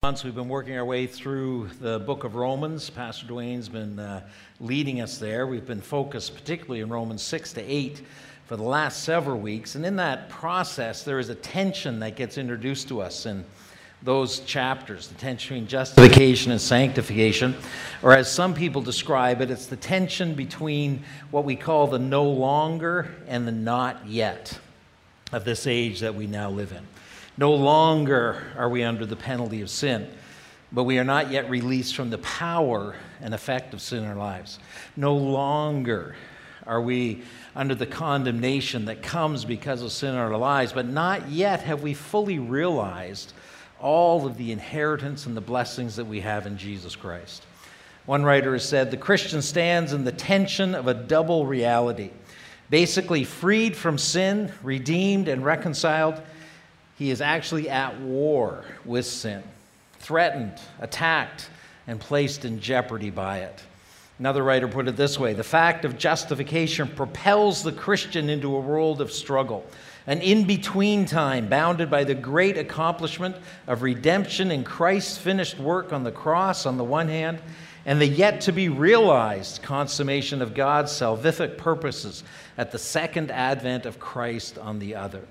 We've been working our way through the book of Romans. Pastor Dwayne's been leading us there. We've been focused particularly in Romans 6 to 8 for the last several weeks. And in that process, there is a tension that gets introduced to us in those chapters, the tension between justification and sanctification. Or as some people describe it, it's the tension between what we call the no longer and the not yet of this age that we now live in. No longer are we under the penalty of sin, but we are not yet released from the power and effect of sin in our lives. No longer are we under the condemnation that comes because of sin in our lives, but not yet have we fully realized all of the inheritance and the blessings that we have in Jesus Christ. One writer has said, the Christian stands in the tension of a double reality. Basically, freed from sin, redeemed and reconciled, he is actually at war with sin, threatened, attacked, and placed in jeopardy by it. Another writer put it this way, the fact of justification propels the Christian into a world of struggle, an in-between time bounded by the great accomplishment of redemption in Christ's finished work on the cross on the one hand, and the yet-to-be-realized consummation of God's salvific purposes at the second advent of Christ on the other.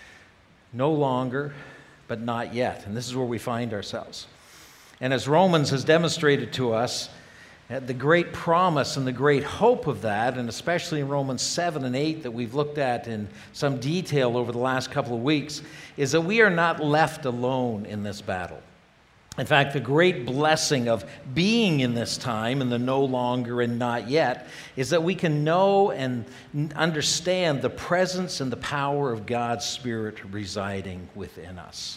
No longer, but not yet. And this is where we find ourselves. And as Romans has demonstrated to us, the great promise and the great hope of that, and especially in Romans 7 and 8 that we've looked at in some detail over the last couple of weeks, is that we are not left alone in this battle. In fact, the great blessing of being in this time, in the no longer and not yet, is that we can know and understand the presence and the power of God's Spirit residing within us.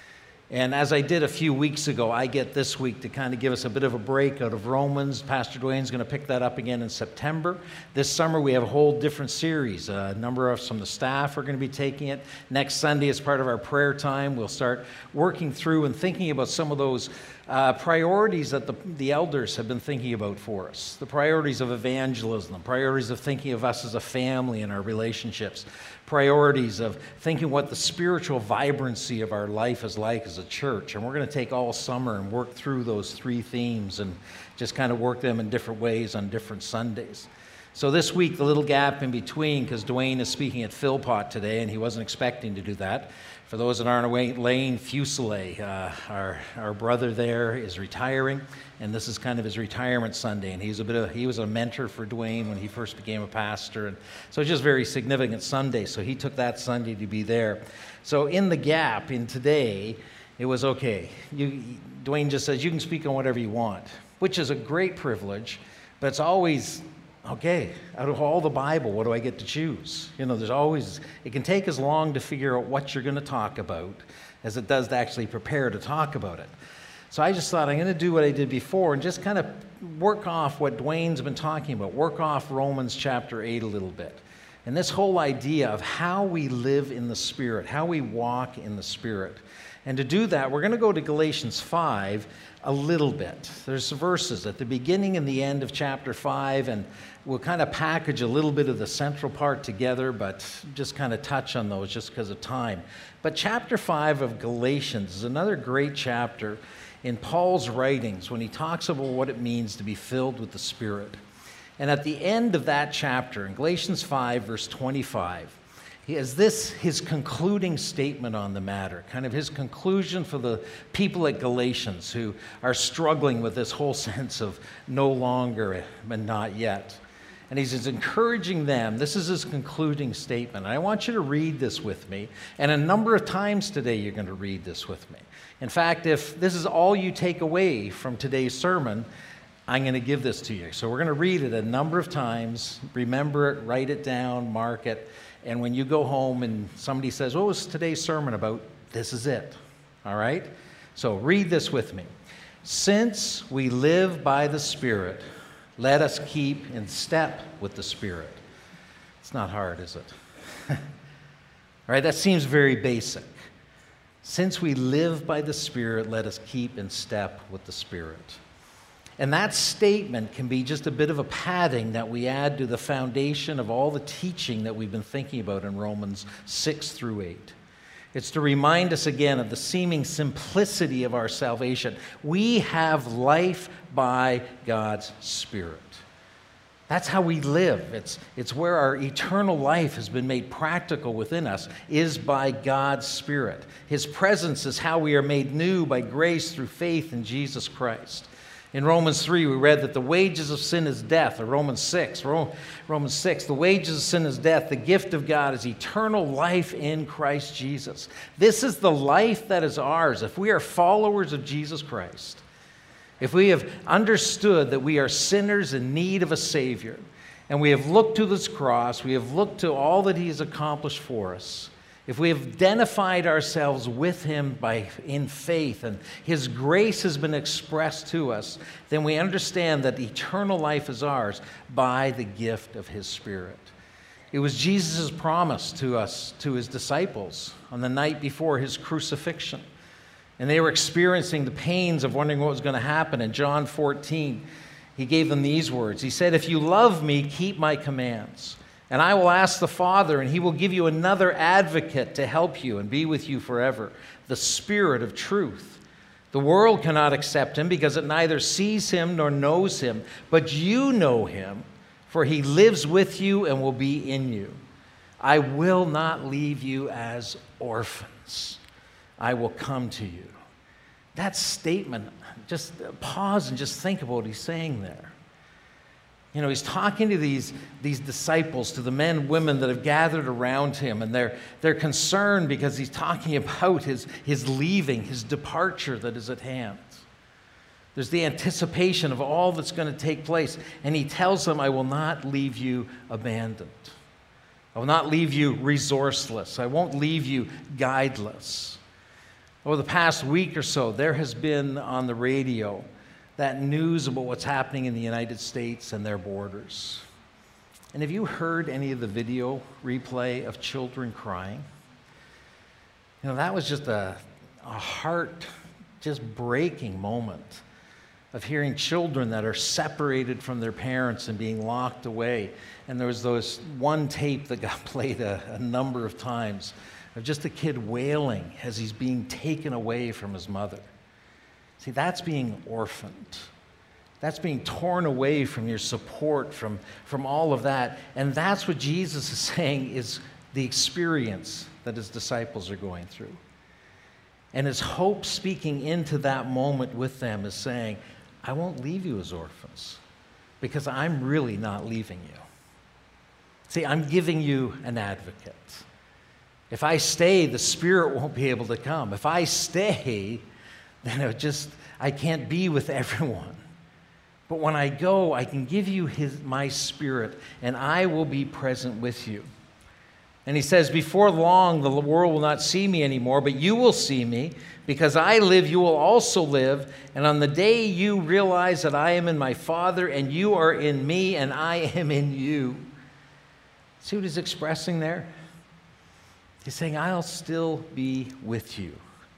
And as I did a few weeks ago, I get this week to kind of give us a bit of a break out of Romans. Pastor Dwayne's going to pick that up again in September. This summer we have a whole different series. A number of us from the staff are going to be taking it. Next Sunday, as part of our prayer time, we'll start working through and thinking about some of those priorities that the elders have been thinking about for us. The priorities of evangelism, the priorities of thinking of us as a family and our relationships, priorities of thinking what the spiritual vibrancy of our life is like as a church. And we're going to take all summer and work through those three themes and just kind of work them in different ways on different Sundays. So this week, the little gap in between, because Dwayne is speaking at Philpott today, and he wasn't expecting to do that. For those that aren't aware, Lane Fuselier, our brother there, is retiring, and this is kind of his retirement Sunday. And he was a mentor for Dwayne when he first became a pastor, and so it's just a very significant Sunday. So he took that Sunday to be there. So in the gap in today, it was okay. Dwayne just says you can speak on whatever you want, which is a great privilege, but it's always okay, out of all the Bible, what do I get to choose? You know, it can take as long to figure out what you're going to talk about as it does to actually prepare to talk about it. So I just thought I'm going to do what I did before and just kind of work off what Dwayne's been talking about, work off Romans chapter 8 a little bit. And this whole idea of how we live in the Spirit, how we walk in the Spirit. And to do that, we're going to go to Galatians 5 a little bit. There's verses at the beginning and the end of chapter 5, and we'll kind of package a little bit of the central part together, but just kind of touch on those just because of time. But chapter 5 of Galatians is another great chapter in Paul's writings when he talks about what it means to be filled with the Spirit. And at the end of that chapter, in Galatians 5, verse 25, he has his concluding statement on the matter, kind of his conclusion for the people at Galatians who are struggling with this whole sense of no longer and not yet. And he's encouraging them. This is his concluding statement. I want you to read this with me. And a number of times today you're going to read this with me. In fact, if this is all you take away from today's sermon, I'm going to give this to you. So we're going to read it a number of times. Remember it, write it down, mark it. And when you go home and somebody says, what was today's sermon about? This is it. All right? So read this with me. Since we live by the Spirit, let us keep in step with the Spirit. It's not hard, is it? All right, that seems very basic. Since we live by the Spirit, let us keep in step with the Spirit. And that statement can be just a bit of a padding that we add to the foundation of all the teaching that we've been thinking about in Romans 6 through 8. It's to remind us again of the seeming simplicity of our salvation. We have life by God's Spirit. That's how we live. It's where our eternal life has been made practical within us, is by God's Spirit. His presence is how we are made new by grace through faith in Jesus Christ. In Romans 3, we read that the wages of sin is death, or Romans 6, the wages of sin is death. The gift of God is eternal life in Christ Jesus. This is the life that is ours if we are followers of Jesus Christ. If we have understood that we are sinners in need of a Savior, and we have looked to this cross, we have looked to all that He has accomplished for us, if we have identified ourselves with Him in faith, and His grace has been expressed to us, then we understand that eternal life is ours by the gift of His Spirit. It was Jesus' promise to us, to His disciples, on the night before His crucifixion. And they were experiencing the pains of wondering what was going to happen. In John 14, He gave them these words. He said, "If you love me, keep my commands. And I will ask the Father, and He will give you another advocate to help you and be with you forever, the Spirit of truth. The world cannot accept Him because it neither sees Him nor knows Him. But you know Him, for He lives with you and will be in you. I will not leave you as orphans. I will come to you." That statement, just pause and just think about what He's saying there. You know, He's talking to these disciples, to the men and women that have gathered around Him, and they're concerned because He's talking about His leaving, His departure that is at hand. There's the anticipation of all that's going to take place, and He tells them, "I will not leave you abandoned. I will not leave you resourceless. I won't leave you guideless." Over the past week or so, there has been on the radio that news about what's happening in the United States and their borders. And have you heard any of the video replay of children crying? You know, that was just a heart just breaking moment of hearing children that are separated from their parents and being locked away. And there was those one tape that got played a number of times of just a kid wailing as he's being taken away from his mother. See, that's being orphaned. That's being torn away from your support, from all of that. And that's what Jesus is saying is the experience that His disciples are going through. And His hope speaking into that moment with them is saying, "I won't leave you as orphans because I'm really not leaving you. See, I'm giving you an advocate. If I stay, the Spirit won't be able to come. If I stay, then I can't be with everyone. But when I go, I can give you my Spirit, and I will be present with you." And He says, "Before long, the world will not see me anymore, but you will see me. Because I live, you will also live. And on the day you realize that I am in my Father, and you are in me, and I am in you." See what He's expressing there? He's saying, I'll still be with you.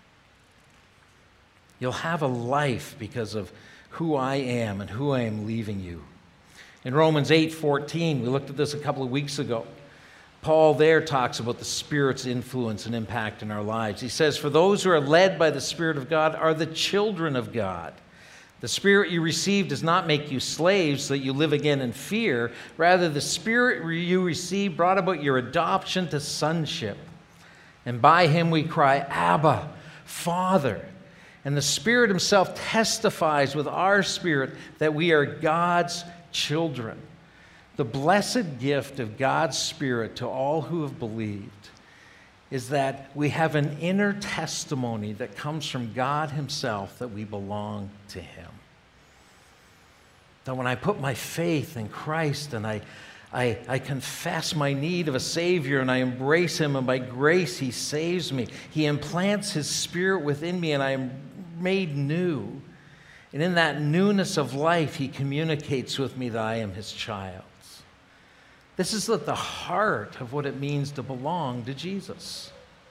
You'll have a life because of who I am and who I am leaving you. In Romans 8:14, we looked at this a couple of weeks ago. Paul there talks about the Spirit's influence and impact in our lives. He says, "For those who are led by the Spirit of God are the children of God. The Spirit you received does not make you slaves so that you live again in fear. Rather, the Spirit you received brought about your adoption to sonship. And by Him we cry, 'Abba, Father.' And the Spirit Himself testifies with our spirit that we are God's children." The blessed gift of God's Spirit to all who have believed is that we have an inner testimony that comes from God Himself that we belong to Him. That when I put my faith in Christ and I confess my need of a Savior and I embrace Him, and by grace He saves me, He implants His Spirit within me and I am made new. And in that newness of life, He communicates with me that I am His child. This is at the heart of what it means to belong to Jesus.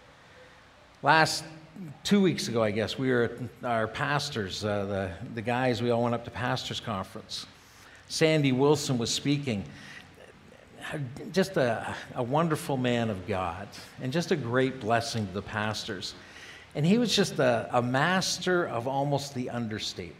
2 weeks ago, I guess, we were at our pastors, the guys, we all went up to pastors' conference. Sandy Wilson was speaking. just a wonderful man of God and just a great blessing to the pastors. And he was just a master of almost the understatement.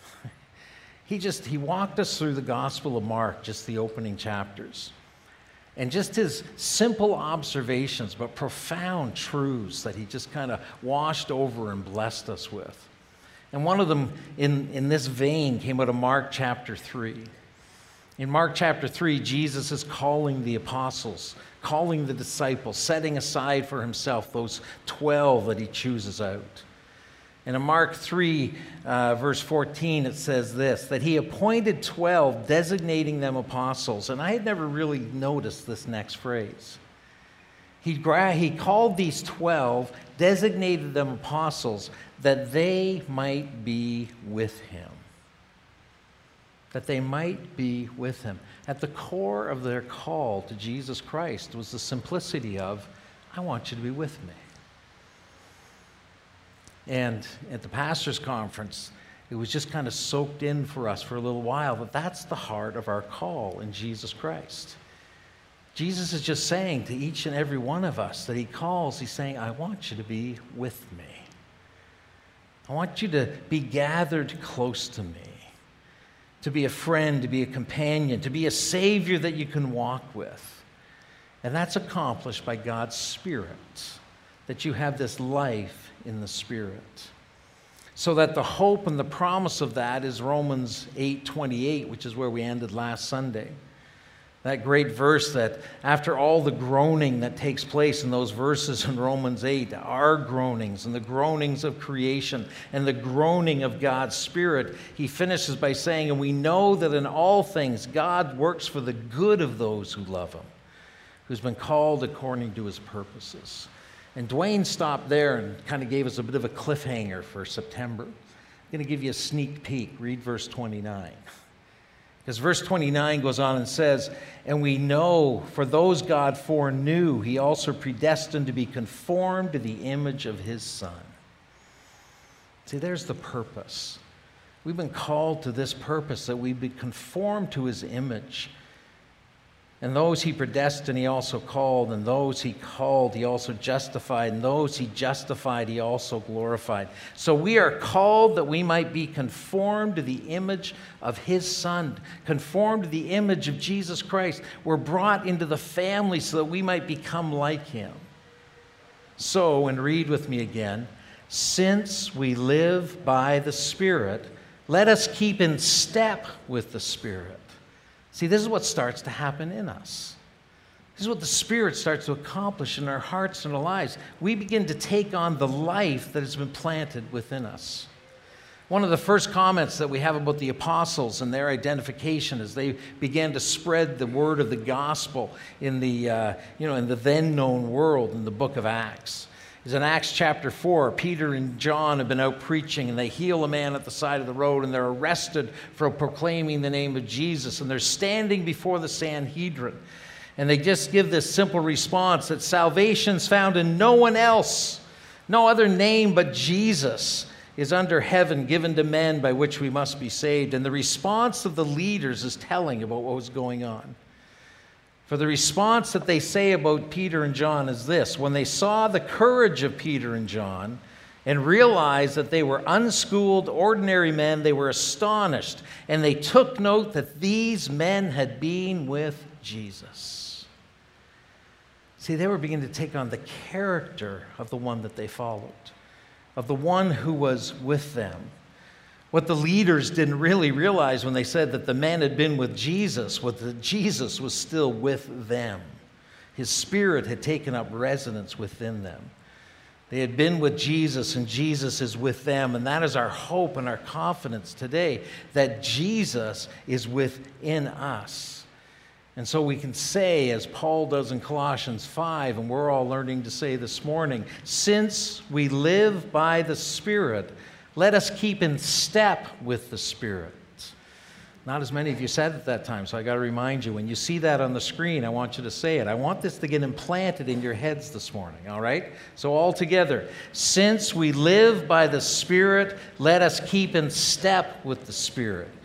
He walked us through the Gospel of Mark, just the opening chapters. And just his simple observations, but profound truths that he just kind of washed over and blessed us with. And one of them in this vein came out of Mark chapter 3. In Mark chapter 3, Jesus is calling the apostles, calling the disciples, setting aside for himself those 12 that he chooses out. And in Mark 3, verse 14, it says this, that he appointed 12, designating them apostles. And I had never really noticed this next phrase. He called these 12, designated them apostles, that they might be with him. That they might be with him. At the core of their call to Jesus Christ was the simplicity of, I want you to be with me. And at the pastor's conference, it was just kind of soaked in for us for a little while that that's the heart of our call in Jesus Christ. Jesus is just saying to each and every one of us that he calls, he's saying, I want you to be with me. I want you to be gathered close to me, to be a friend, to be a companion, to be a Savior that you can walk with. And that's accomplished by God's Spirit, that you have this life in the Spirit. So that the hope and the promise of that is Romans 8:28, which is where we ended last Sunday. That great verse that after all the groaning that takes place in those verses in Romans 8, our groanings and the groanings of creation and the groaning of God's Spirit, he finishes by saying, and we know that in all things God works for the good of those who love him, who's been called according to his purposes. And Dwayne stopped there and kind of gave us a bit of a cliffhanger for September. I'm going to give you a sneak peek. Read verse 29. Because verse 29 goes on and says, and we know for those God foreknew, he also predestined to be conformed to the image of his Son. See, there's the purpose. We've been called to this purpose, that we be conformed to his image. And those he predestined, he also called. And those he called, he also justified. And those he justified, he also glorified. So we are called that we might be conformed to the image of his Son, conformed to the image of Jesus Christ. We're brought into the family so that we might become like him. So, and read with me again, since we live by the Spirit, let us keep in step with the Spirit. See, this is what starts to happen in us. This is what the Spirit starts to accomplish in our hearts and our lives. We begin to take on the life that has been planted within us. One of the first comments that we have about the apostles and their identification as they began to spread the word of the gospel in the then known world in the book of Acts. Is in Acts chapter 4, Peter and John have been out preaching, and they heal a man at the side of the road, and they're arrested for proclaiming the name of Jesus, and they're standing before the Sanhedrin. And they just give this simple response that salvation's found in no one else, no other name but Jesus is under heaven given to men by which we must be saved. And the response of the leaders is telling about what was going on. For the response that they say about Peter and John is this: when they saw the courage of Peter and John and realized that they were unschooled, ordinary men, they were astonished, and they took note that these men had been with Jesus. See, they were beginning to take on the character of the one that they followed, of the one who was with them. What the leaders didn't really realize when they said that the men had been with Jesus was that Jesus was still with them. His Spirit had taken up residence within them. They had been with Jesus, and Jesus is with them. And that is our hope and our confidence today, that Jesus is within us. And so we can say, as Paul does in Colossians 5, and we're all learning to say this morning, since we live by the Spirit, let us keep in step with the Spirit. Not as many of you said at that time, so I got to remind you, when you see that on the screen, I want you to say it. I want this to get implanted in your heads this morning, all right? So all together, since we live by the Spirit, let us keep in step with the Spirit.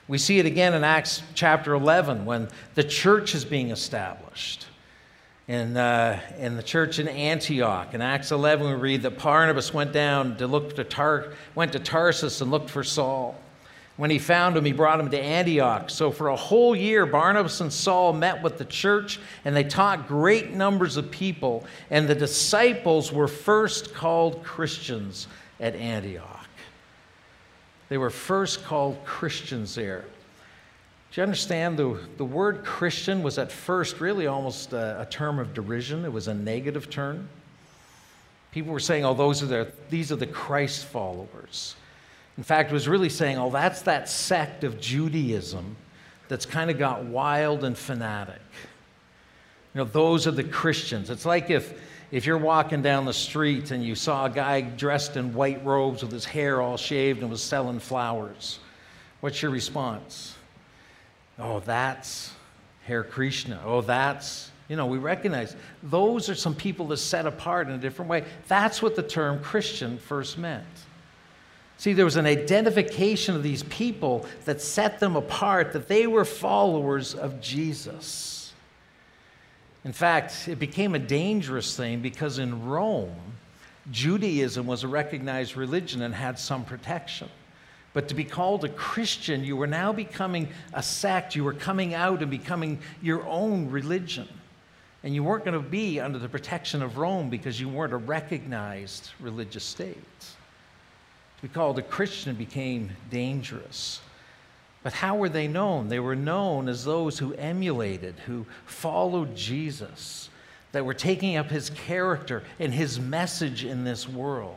We see it again in Acts chapter 11 when the church is being established. In the church in Antioch, in Acts 11, we read that Barnabas went to Tarsus and looked for Saul. When he found him, he brought him to Antioch. So for a whole year, Barnabas and Saul met with the church, and they taught great numbers of people. And the disciples were first called Christians at Antioch. They were first called Christians there. Do you understand the word Christian was at first really almost a term of derision? It was a negative term. People were saying, oh, these are the Christ followers. In fact, it was really saying, oh, that's that sect of Judaism that's kind of got wild and fanatic. You know, those are the Christians. It's like if you're walking down the street and you saw a guy dressed in white robes with his hair all shaved and was selling flowers. What's your response? Oh, that's Hare Krishna. Oh, that's, we recognize those are some people that set apart in a different way. That's what the term Christian first meant. See, there was an identification of these people that set them apart, that they were followers of Jesus. In fact, it became a dangerous thing because in Rome, Judaism was a recognized religion and had some protection. But to be called a Christian, you were now becoming a sect. You were coming out and becoming your own religion. And you weren't going to be under the protection of Rome because you weren't a recognized religious state. To be called a Christian became dangerous. But how were they known? They were known as those who emulated, who followed Jesus, that were taking up his character and his message in this world.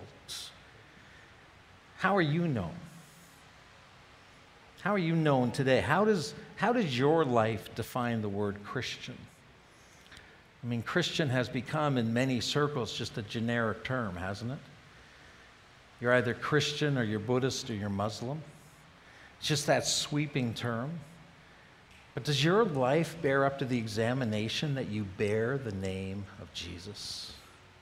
How are you known? How are you known today? How does your life define the word Christian? I mean, Christian has become in many circles just a generic term, hasn't it? You're either Christian or you're Buddhist or you're Muslim. It's just that sweeping term. But does your life bear up to the examination that you bear the name of Jesus?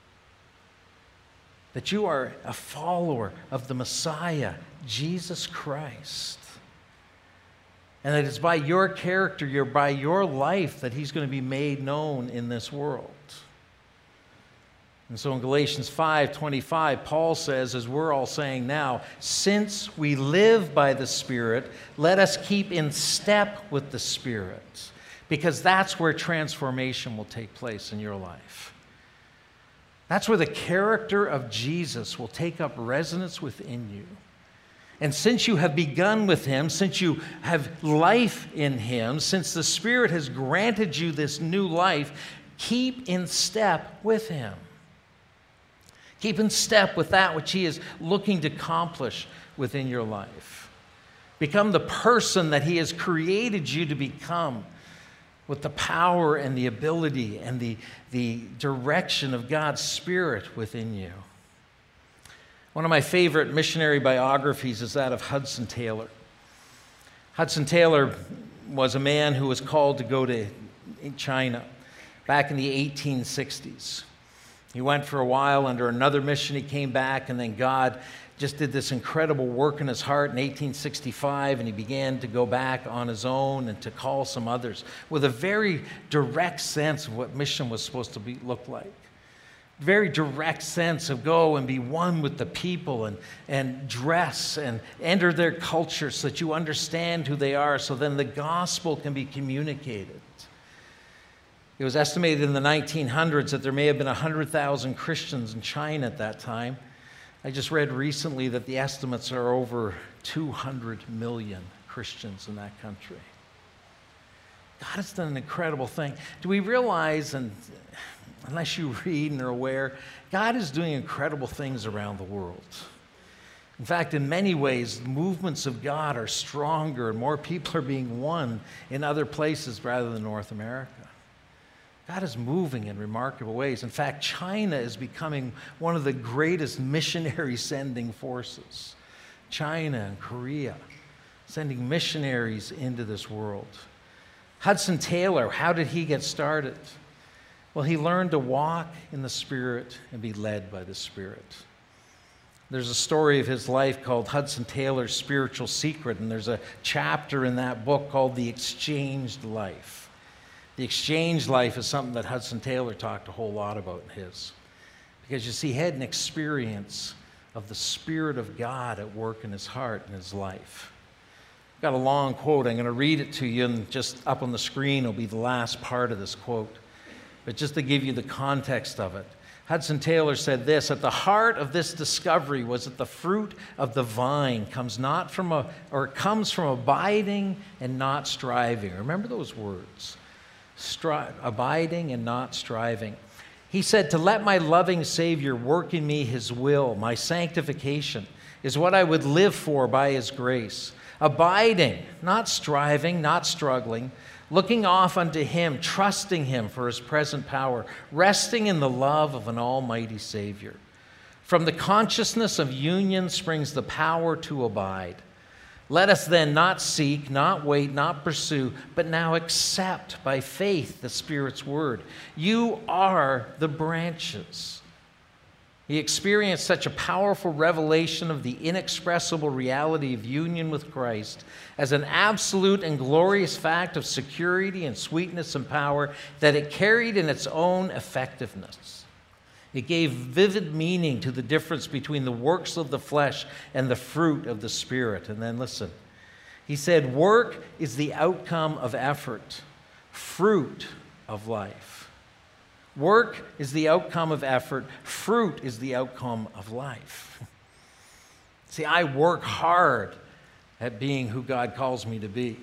That you are a follower of the Messiah, Jesus Christ. And that it's by your character, by your life that he's going to be made known in this world. And so in Galatians 5:25, Paul says, as we're all saying now, since we live by the Spirit, let us keep in step with the Spirit, because that's where transformation will take place in your life. That's where the character of Jesus will take up resonance within you. And since you have begun with him, since you have life in him, since the Spirit has granted you this new life, keep in step with him. Keep in step with that which he is looking to accomplish within your life. Become the person that he has created you to become with the power and the ability and the direction of God's Spirit within you. One of my favorite missionary biographies is that of Hudson Taylor. Hudson Taylor was a man who was called to go to China back in the 1860s. He went for a while under another mission. He came back, and then God just did this incredible work in his heart in 1865, and he began to go back on his own and to call some others with a very direct sense of what mission was supposed to look like. Very direct sense of go and be one with the people and dress and enter their culture so that you understand who they are, so then the gospel can be communicated. It was estimated in the 1900s that there may have been 100,000 Christians in China at that time. I just read recently that the estimates are over 200 million Christians in that country. God has done an incredible thing. Do we realize, and unless you read and are aware, God is doing incredible things around the world. In fact, in many ways, movements of God are stronger and more people are being won in other places rather than North America. God is moving in remarkable ways. In fact, China is becoming one of the greatest missionary sending forces. China and Korea sending missionaries into this world. Hudson Taylor, how did he get started? Well, he learned to walk in the Spirit and be led by the Spirit. There's a story of his life called Hudson Taylor's Spiritual Secret, and there's a chapter in that book called The Exchanged Life. The exchanged life is something that Hudson Taylor talked a whole lot about in his. Because you see, he had an experience of the Spirit of God at work in his heart and his life. I've got a long quote. I'm going to read it to you, and just up on the screen will be the last part of this quote. But just to give you the context of it, Hudson Taylor said this: "At the heart of this discovery was that the fruit of the vine comes from abiding and not striving." Remember those words. Abiding and not striving. He said, "To let my loving Savior work in me his will, my sanctification, is what I would live for by his grace. Abiding, not striving, not struggling, looking off unto him, trusting him for his present power, resting in the love of an almighty Savior. From the consciousness of union springs the power to abide. Let us then not seek, not wait, not pursue, but now accept by faith the Spirit's word. You are the branches." He experienced such a powerful revelation of the inexpressible reality of union with Christ as an absolute and glorious fact of security and sweetness and power that it carried in its own effectiveness. It gave vivid meaning to the difference between the works of the flesh and the fruit of the Spirit. And then listen, he said, "Work is the outcome of effort, fruit of life." Work is the outcome of effort. Fruit is the outcome of life. See, I work hard at being who God calls me to be.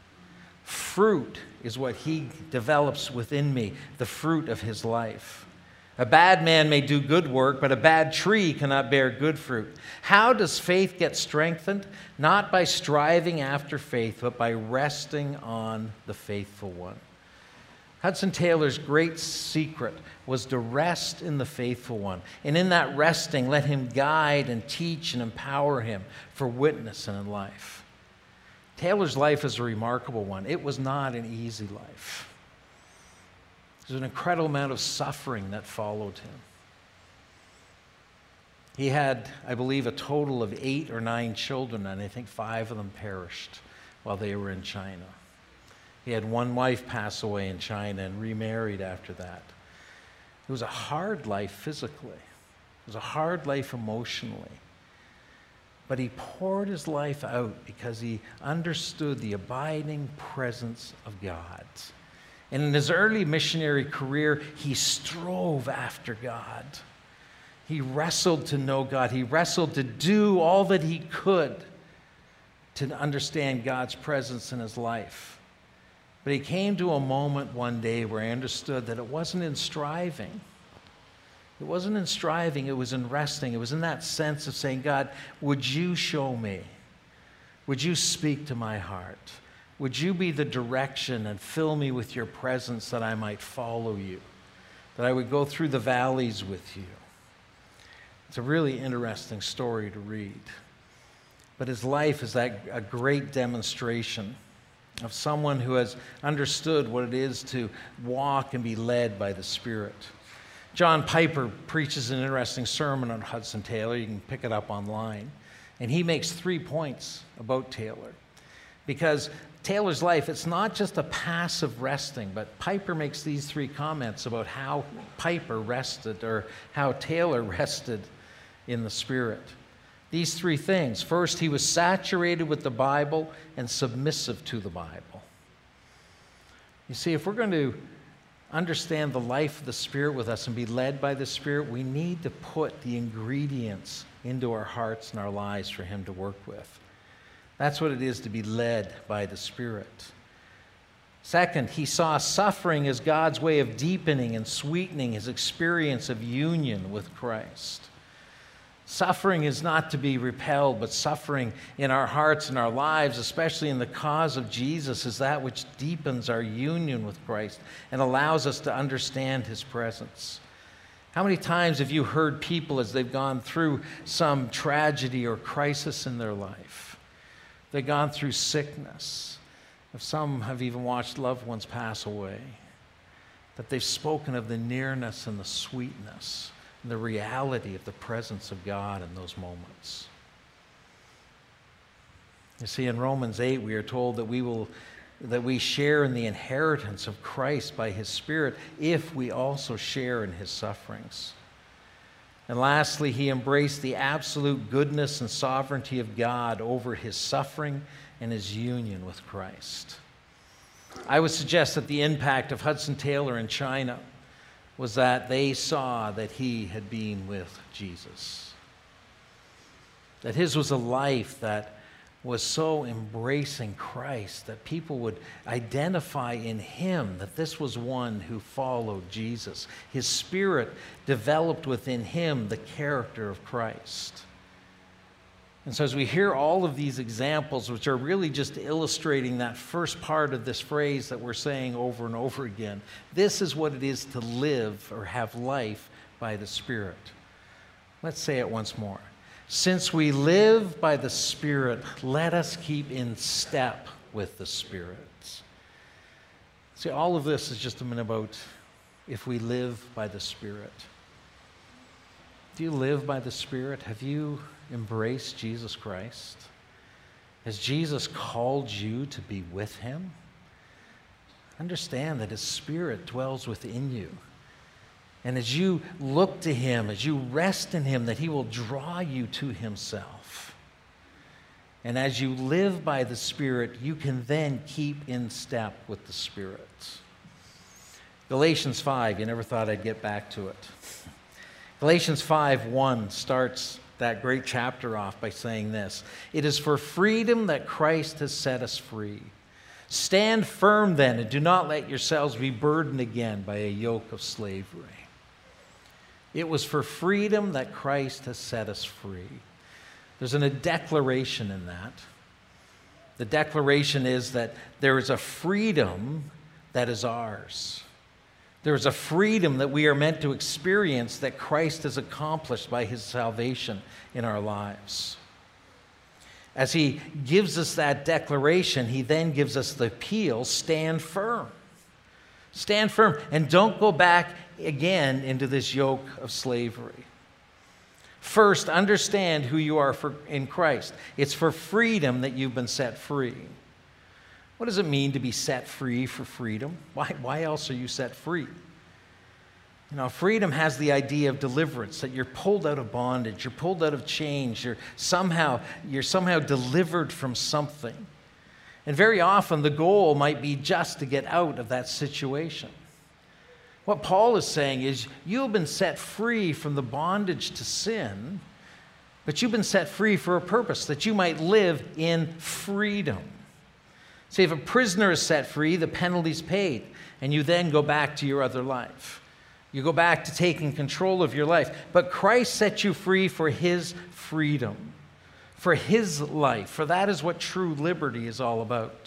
Fruit is what he develops within me, the fruit of his life. A bad man may do good work, but a bad tree cannot bear good fruit. How does faith get strengthened? Not by striving after faith, but by resting on the faithful one. Hudson Taylor's great secret was to rest in the faithful one. And in that resting, let him guide and teach and empower him for witness and in life. Taylor's life is a remarkable one. It was not an easy life. There's an incredible amount of suffering that followed him. He had, I believe, a total of 8 or 9 children, and I think 5 of them perished while they were in China. He had one wife pass away in China and remarried after that. It was a hard life physically. It was a hard life emotionally. But he poured his life out because he understood the abiding presence of God. And in his early missionary career, he strove after God. He wrestled to know God. He wrestled to do all that he could to understand God's presence in his life. But he came to a moment one day where he understood that it wasn't in striving. It wasn't in striving, it was in resting. It was in that sense of saying, "God, would you show me? Would you speak to my heart? Would you be the direction and fill me with your presence that I might follow you, that I would go through the valleys with you?" It's a really interesting story to read. But his life is a great demonstration of someone who has understood what it is to walk and be led by the Spirit. John Piper preaches an interesting sermon on Hudson Taylor. You can pick it up online. And he makes 3 points about Taylor. Because Taylor's life, it's not just a passive resting, but Piper makes these 3 comments about how Piper rested, or how Taylor rested in the Spirit. These 3 things. First, he was saturated with the Bible and submissive to the Bible. You see, if we're going to understand the life of the Spirit with us and be led by the Spirit, we need to put the ingredients into our hearts and our lives for him to work with. That's what it is to be led by the Spirit. Second, he saw suffering as God's way of deepening and sweetening his experience of union with Christ. Suffering is not to be repelled, but suffering in our hearts and our lives, especially in the cause of Jesus, is that which deepens our union with Christ and allows us to understand his presence. How many times have you heard people as they've gone through some tragedy or crisis in their life? They've gone through sickness. Some have even watched loved ones pass away. That they've spoken of the nearness and the sweetness and the reality of the presence of God in those moments. You see, in Romans 8, we are told that we share in the inheritance of Christ by his Spirit if we also share in his sufferings. And lastly, he embraced the absolute goodness and sovereignty of God over his suffering and his union with Christ. I would suggest that the impact of Hudson Taylor in China was that they saw that he had been with Jesus. That his was a life that was so embracing Christ that people would identify in him that this was one who followed Jesus. His spirit developed within him the character of Christ. And so as we hear all of these examples, which are really just illustrating that first part of this phrase that we're saying over and over again, this is what it is to live or have life by the Spirit. Let's say it once more. Since we live by the Spirit, let us keep in step with the Spirit. See, all of this is just a minute about if we live by the Spirit. Do you live by the Spirit? Have you embraced Jesus Christ? Has Jesus called you to be with him? Understand that his Spirit dwells within you. And as you look to him, as you rest in him, that he will draw you to himself. And as you live by the Spirit, you can then keep in step with the Spirit. Galatians 5, you never thought I'd get back to it. Galatians 5:1 starts that great chapter off by saying this: "It is for freedom that Christ has set us free. Stand firm then, and do not let yourselves be burdened again by a yoke of slavery." It was for freedom that Christ has set us free. There's a declaration in that. The declaration is that there is a freedom that is ours. There is a freedom that we are meant to experience that Christ has accomplished by his salvation in our lives. As he gives us that declaration, he then gives us the appeal: stand firm. Stand firm and don't go back again into this yoke of slavery. First, understand who you are in Christ. It's for freedom that you've been set free. What does it mean to be set free for freedom? Why else are you set free? You know, freedom has the idea of deliverance, that you're pulled out of bondage, you're pulled out of chains, you're somehow delivered from something. And very often the goal might be just to get out of that situation. What Paul is saying is, you've been set free from the bondage to sin, but you've been set free for a purpose, that you might live in freedom. See, if a prisoner is set free, the penalty's paid, and you then go back to your other life. You go back to taking control of your life. But Christ set you free for his freedom, for his life, for that is what true liberty is all about.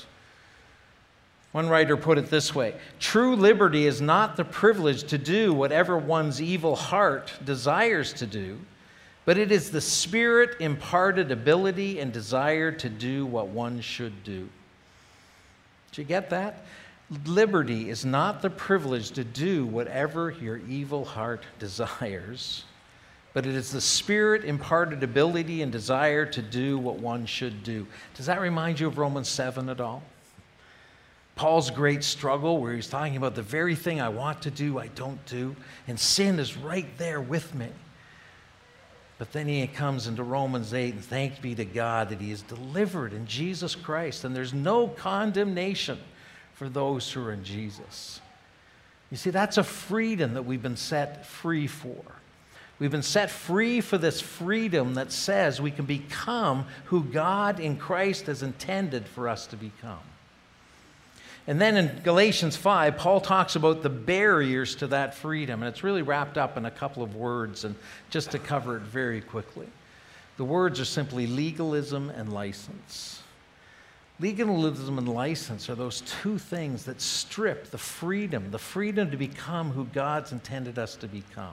One writer put it this way: true liberty is not the privilege to do whatever one's evil heart desires to do, but it is the Spirit-imparted ability and desire to do what one should do. Did you get that? Liberty is not the privilege to do whatever your evil heart desires, but it is the Spirit-imparted ability and desire to do what one should do. Does that remind you of Romans 7 at all? Paul's great struggle where he's talking about the very thing I want to do, I don't do, and sin is right there with me. But then he comes into Romans 8, and thanks be to God that he is delivered in Jesus Christ, and there's no condemnation for those who are in Jesus. You see, that's a freedom that we've been set free for. We've been set free for this freedom that says we can become who God in Christ has intended for us to become. And then in Galatians 5, Paul talks about the barriers to that freedom, and it's really wrapped up in a couple of words, and just to cover it very quickly. The words are simply legalism and license. Legalism and license are those two things that strip the freedom to become who God's intended us to become.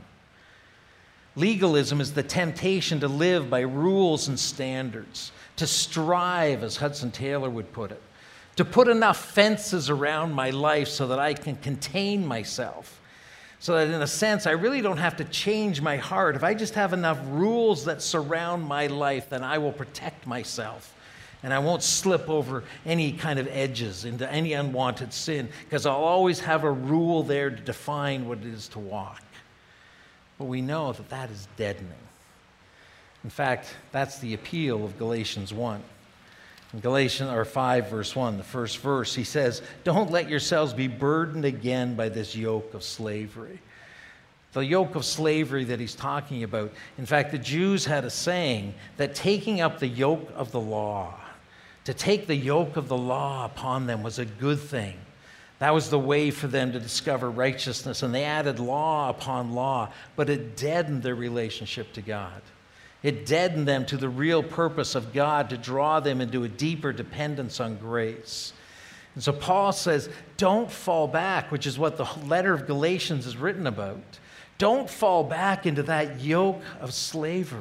Legalism is the temptation to live by rules and standards, to strive, as Hudson Taylor would put it, to put enough fences around my life so that I can contain myself, So that in a sense, I really don't have to change my heart. If I just have enough rules that surround my life, then I will protect myself. And I won't slip over any kind of edges into any unwanted sin, because I'll always have a rule there to define what it is to walk. But we know that that is deadening. In fact, that's the appeal of Galatians 1. In Galatians 5, verse 1, the first verse, he says, "Don't let yourselves be burdened again by this yoke of slavery." The yoke of slavery that he's talking about. In fact, the Jews had a saying that taking up the yoke of the law, to take the yoke of the law upon them was a good thing. That was the way for them to discover righteousness, and they added law upon law, but it deadened their relationship to God. It deadened them to the real purpose of God, to draw them into a deeper dependence on grace. And so Paul says, don't fall back, which is what the letter of Galatians is written about. Don't fall back into that yoke of slavery,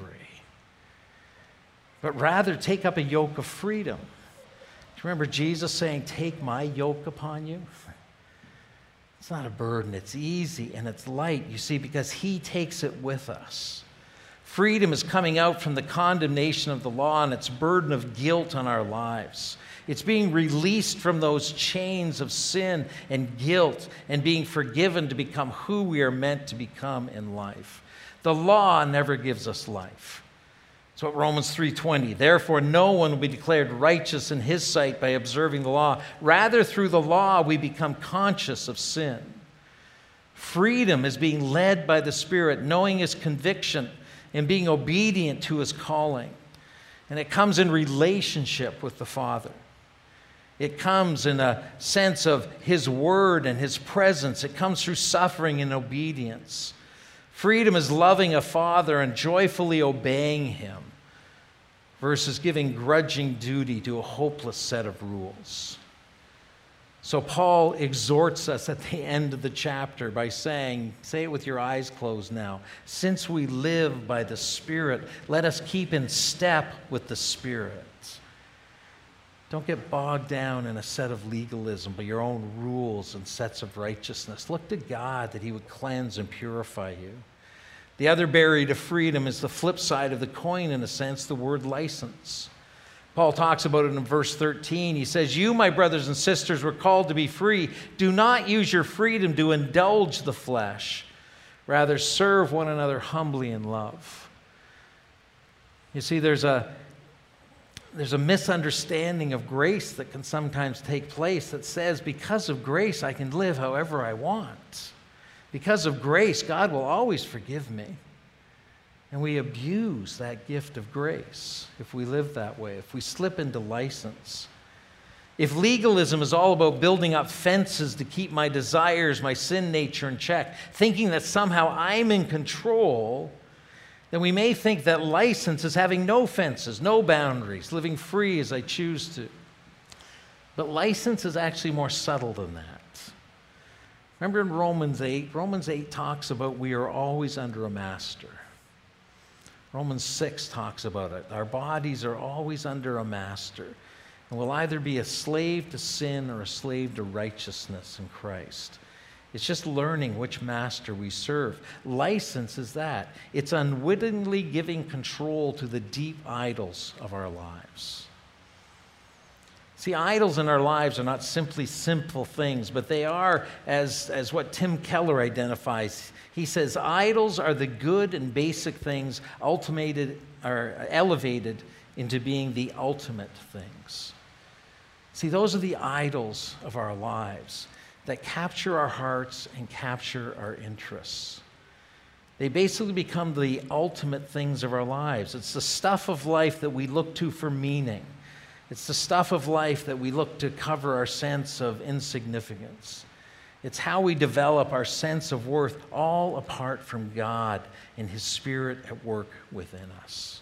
but rather take up a yoke of freedom. Do you remember Jesus saying, "Take my yoke upon you"? It's not a burden. It's easy and it's light, you see, because he takes it with us. Freedom is coming out from the condemnation of the law and its burden of guilt on our lives. It's being released from those chains of sin and guilt and being forgiven to become who we are meant to become in life. The law never gives us life. That's what Romans 3:20. "Therefore, no one will be declared righteous in his sight by observing the law. Rather, through the law, we become conscious of sin." Freedom is being led by the Spirit, knowing his conviction and being obedient to his calling. And it comes in relationship with the Father. It comes in a sense of his word and his presence. It comes through suffering and obedience. Freedom is loving a father and joyfully obeying him versus giving grudging duty to a hopeless set of rules. So Paul exhorts us at the end of the chapter by saying, say it with your eyes closed now, "Since we live by the Spirit, let us keep in step with the Spirit." Don't get bogged down in a set of legalism by your own rules and sets of righteousness. Look to God that he would cleanse and purify you. The other barrier to freedom is the flip side of the coin, in a sense, the word license. Paul talks about it in verse 13. He says, "You, my brothers and sisters, were called to be free. Do not use your freedom to indulge the flesh. Rather, serve one another humbly in love." You see, there's a misunderstanding of grace that can sometimes take place that says, because of grace, I can live however I want. Because of grace, God will always forgive me. And we abuse that gift of grace if we live that way, if we slip into license. If legalism is all about building up fences to keep my desires, my sin nature in check, thinking that somehow I'm in control, then we may think that license is having no fences, no boundaries, living free as I choose to. But license is actually more subtle than that. Remember in Romans 8? Romans 8 talks about we are always under a master. Romans 6 talks about it. Our bodies are always under a master. And we'll either be a slave to sin or a slave to righteousness in Christ. It's just learning which master we serve. License is that. It's unwittingly giving control to the deep idols of our lives. See, idols in our lives are not simply simple things, but they are, as what Tim Keller identifies. He says, idols are the good and basic things elevated into being the ultimate things. See, those are the idols of our lives that capture our hearts and capture our interests. They basically become the ultimate things of our lives. It's the stuff of life that we look to for meaning. It's the stuff of life that we look to cover our sense of insignificance. It's how we develop our sense of worth, all apart from God and his Spirit at work within us.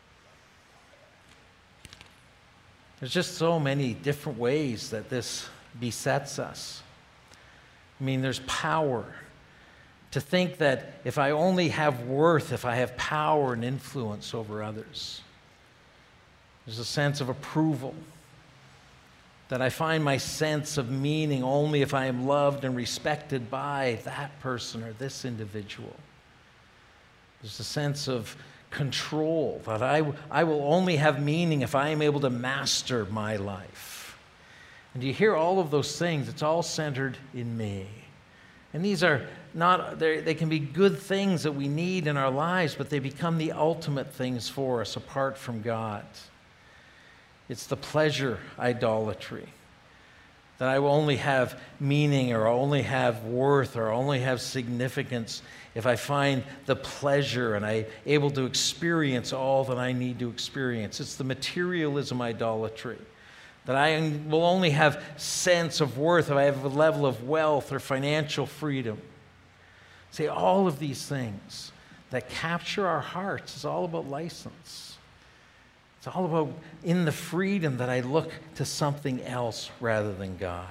There's just so many different ways that this besets us. I mean, there's power. To think that if I only have worth, if I have power and influence over others. There's a sense of approval. that I find my sense of meaning only if I am loved and respected by that person or this individual. There's a sense of control that I will only have meaning if I am able to master my life. And you hear all of those things, it's all centered in me. And these are not, they can be good things that we need in our lives, but they become the ultimate things for us apart from God. It's the pleasure idolatry, that I will only have meaning or only have worth or only have significance if I find the pleasure and I'm able to experience all that I need to experience. It's the materialism idolatry, that I will only have sense of worth if I have a level of wealth or financial freedom. See, all of these things that capture our hearts is all about license. It's all about in the freedom that I look to something else rather than God.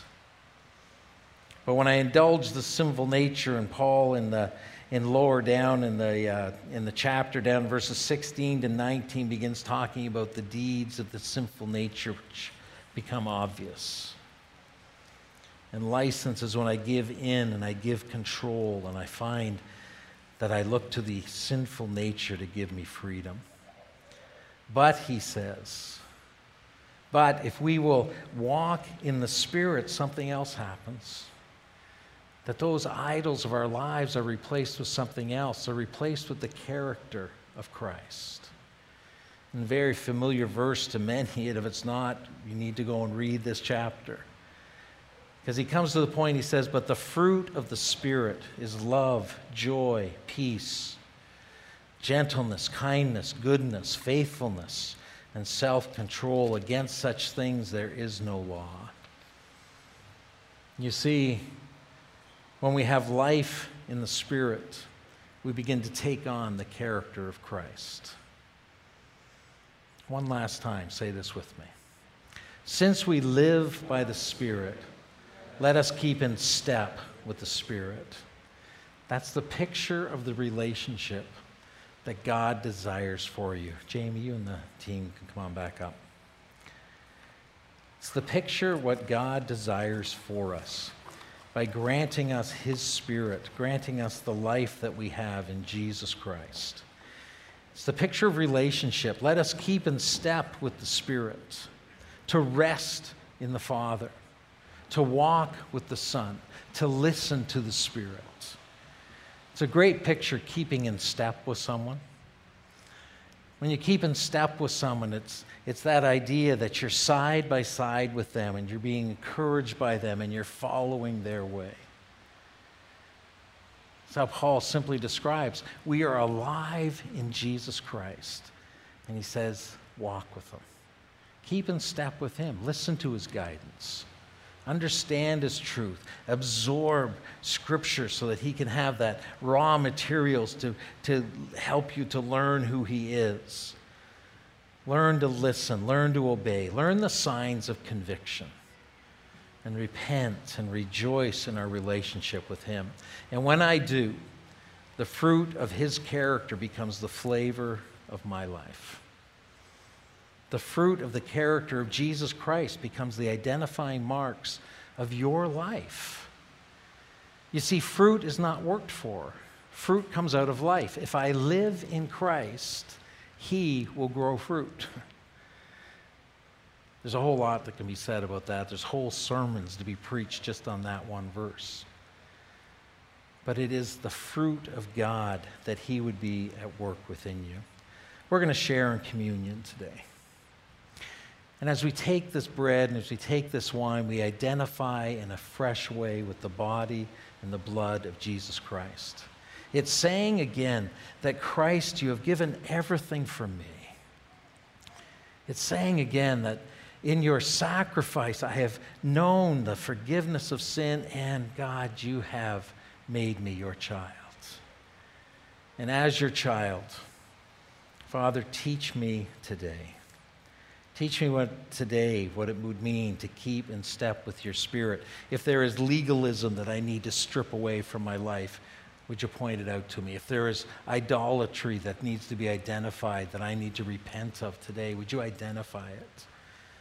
But when I indulge the sinful nature, and Paul in lower down in the chapter, down verses 16 to 19, begins talking about the deeds of the sinful nature which become obvious. And license is when I give in and I give control, and I find that I look to the sinful nature to give me freedom. But, he says, but if we will walk in the Spirit, something else happens. That those idols of our lives are replaced with something else. They're replaced with the character of Christ. And a very familiar verse to many, and if it's not, you need to go and read this chapter. Because he comes to the point, he says, but the fruit of the Spirit is love, joy, peace, gentleness, kindness, goodness, faithfulness, and self-control. Against such things there is no law. You see, when we have life in the Spirit, we begin to take on the character of Christ. One last time, say this with me. Since we live by the Spirit, let us keep in step with the Spirit. That's the picture of the relationship that God desires for you. Jamie, you and the team can come on back up. It's the picture of what God desires for us by granting us His Spirit, granting us the life that we have in Jesus Christ. It's the picture of relationship. Let us keep in step with the Spirit, to rest in the Father, to walk with the Son, to listen to the Spirit. It's a great picture, keeping in step with someone. When you keep in step with someone, it's that idea that you're side by side with them and you're being encouraged by them and you're following their way. That's how Paul simply describes. We are alive in Jesus Christ. And he says, walk with Him. Keep in step with Him. Listen to His guidance. Understand His truth. Absorb Scripture so that He can have that raw materials to help you to learn who He is. Learn to listen. Learn to obey. Learn the signs of conviction. And repent and rejoice in our relationship with Him. And when I do, the fruit of His character becomes the flavor of my life. The fruit of the character of Jesus Christ becomes the identifying marks of your life. You see, fruit is not worked for. Fruit comes out of life. If I live in Christ, He will grow fruit. There's a whole lot that can be said about that. There's whole sermons to be preached just on that one verse. But it is the fruit of God that He would be at work within you. We're going to share in communion today. And as we take this bread and as we take this wine, we identify in a fresh way with the body and the blood of Jesus Christ. It's saying again that Christ, you have given everything for me. It's saying again that in your sacrifice, I have known the forgiveness of sin, and God, you have made me your child. And as your child, Father, teach me today. Teach me what it would mean to keep in step with your Spirit. If there is legalism that I need to strip away from my life, would you point it out to me? If there is idolatry that needs to be identified that I need to repent of today, would you identify it?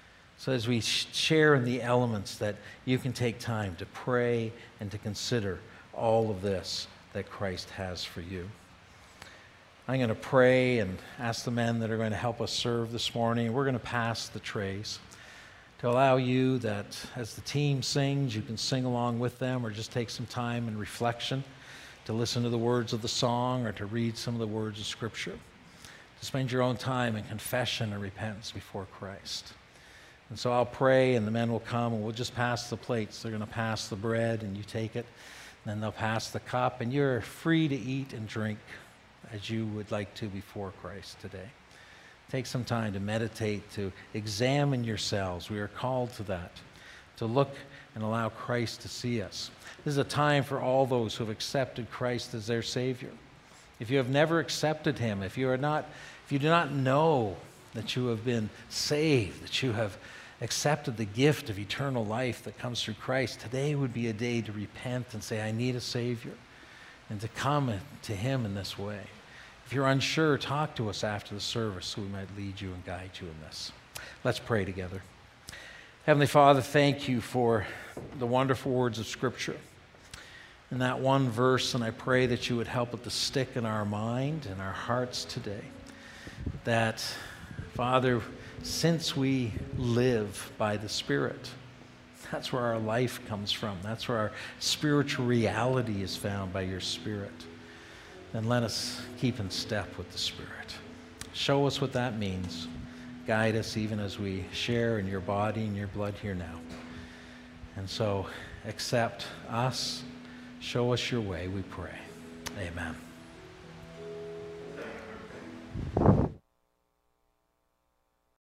So as we share in the elements, that you can take time to pray and to consider all of this that Christ has for you. I'm going to pray and ask the men that are going to help us serve this morning. We're going to pass the trays to allow you that as the team sings, you can sing along with them, or just take some time in reflection to listen to the words of the song or to read some of the words of Scripture, to spend your own time in confession and repentance before Christ. And so I'll pray, and the men will come, and we'll just pass the plates. They're going to pass the bread, and you take it. And then they'll pass the cup, and you're free to eat and drink as you would like to before Christ today. Take some time to meditate, to examine yourselves. We are called to that, to look and allow Christ to see us. This is a time for all those who have accepted Christ as their Savior. If you have never accepted Him, if you do not know that you have been saved, that you have accepted the gift of eternal life that comes through Christ, today would be a day to repent and say, I need a Savior, and to come to Him in this way. If you're unsure, talk to us after the service so we might lead you and guide you in this. Let's pray together. Heavenly Father, thank you for the wonderful words of Scripture. In that one verse, and I pray that you would help it to stick in our mind and our hearts today. That, Father, since we live by the Spirit, that's where our life comes from. That's where our spiritual reality is found, by your Spirit. Then let us keep in step with the Spirit. Show us what that means. Guide us even as we share in your body and your blood here now. And so accept us. Show us your way, we pray. Amen.